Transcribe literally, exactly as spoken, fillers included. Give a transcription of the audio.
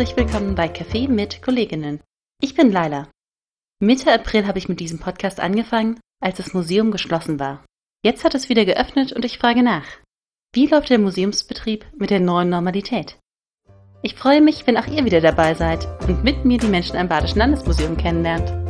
herzlich willkommen bei Kaffee mit Kolleginnen. Ich bin Laila. Mitte April habe ich mit diesem Podcast angefangen, als das Museum geschlossen war. Jetzt hat es wieder geöffnet und ich frage nach. Wie läuft der Museumsbetrieb mit der neuen Normalität? Ich freue mich, wenn auch ihr wieder dabei seid und mit mir die Menschen am Badischen Landesmuseum kennenlernt.